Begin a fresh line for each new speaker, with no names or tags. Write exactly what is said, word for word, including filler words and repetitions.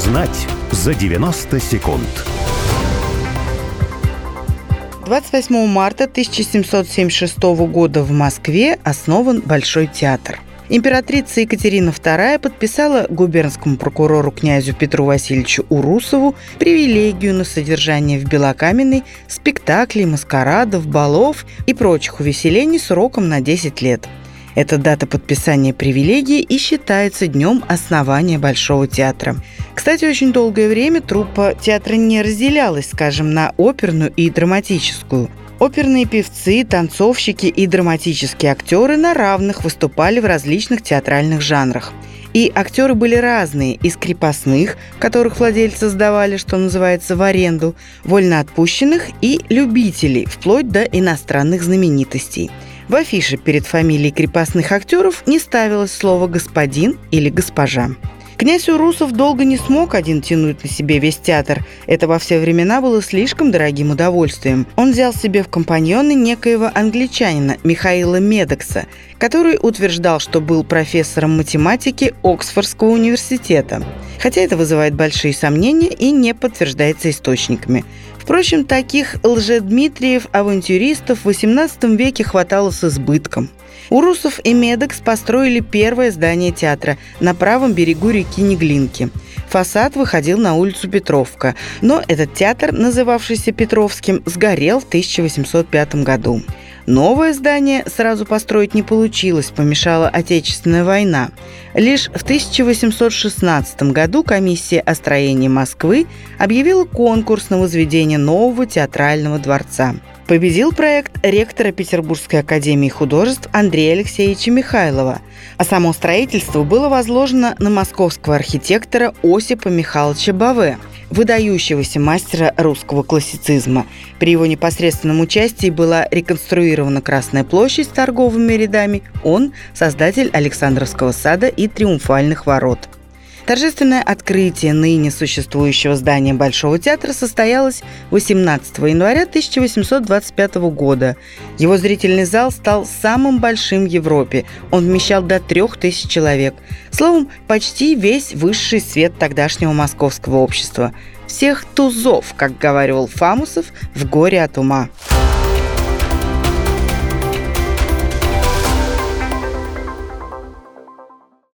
Узнать за девяносто секунд.
двадцать восьмого марта тысяча семьсот семьдесят шестого года в Москве основан Большой театр. Императрица Екатерина вторая подписала губернскому прокурору князю Петру Васильевичу Урусову привилегию на содержание в Белокаменной спектаклей, маскарадов, балов и прочих увеселений сроком на десять лет. Эта дата подписания привилегии и считается днем основания Большого театра. Кстати, очень долгое время труппа театра не разделялась, скажем, на оперную и драматическую. Оперные певцы, танцовщики и драматические актеры на равных выступали в различных театральных жанрах. И актеры были разные, из крепостных, которых владельцы сдавали, что называется, в аренду, вольноотпущенных и любителей, вплоть до иностранных знаменитостей. В афише перед фамилией крепостных актеров не ставилось слово «господин» или «госпожа». Князь Урусов долго не смог один тянуть на себе весь театр. Это во все времена было слишком дорогим удовольствием. Он взял себе в компаньоны некоего англичанина Михаила Медокса, который утверждал, что был профессором математики Оксфордского университета. Хотя это вызывает большие сомнения и не подтверждается источниками. Впрочем, таких лжедмитриев-авантюристов в восемнадцатом веке хватало с избытком. Урусов и Медокс построили первое здание театра на правом берегу реки Неглинки. Фасад выходил на улицу Петровка, но этот театр, называвшийся Петровским, сгорел в тысяча восемьсот пятом году. Новое здание сразу построить не получилось, помешала Отечественная война. Лишь в тысяча восемьсот шестнадцатом году комиссия о строении Москвы объявила конкурс на возведение нового театрального дворца. Победил проект ректора Петербургской академии художеств Андрея Алексеевича Михайлова, а само строительство было возложено на московского архитектора Осипа Михайловича Баве, выдающегося мастера русского классицизма. При его непосредственном участии была реконструирована Красная площадь с торговыми рядами, он – создатель Александровского сада и Триумфальных ворот. Торжественное открытие ныне существующего здания Большого театра состоялось восемнадцатого января тысяча восемьсот двадцать пятого года. Его зрительный зал стал самым большим в Европе. Он вмещал до трех тысяч человек. Словом, почти весь высший свет тогдашнего московского общества. Всех тузов, как говаривал Фамусов, в горе от ума.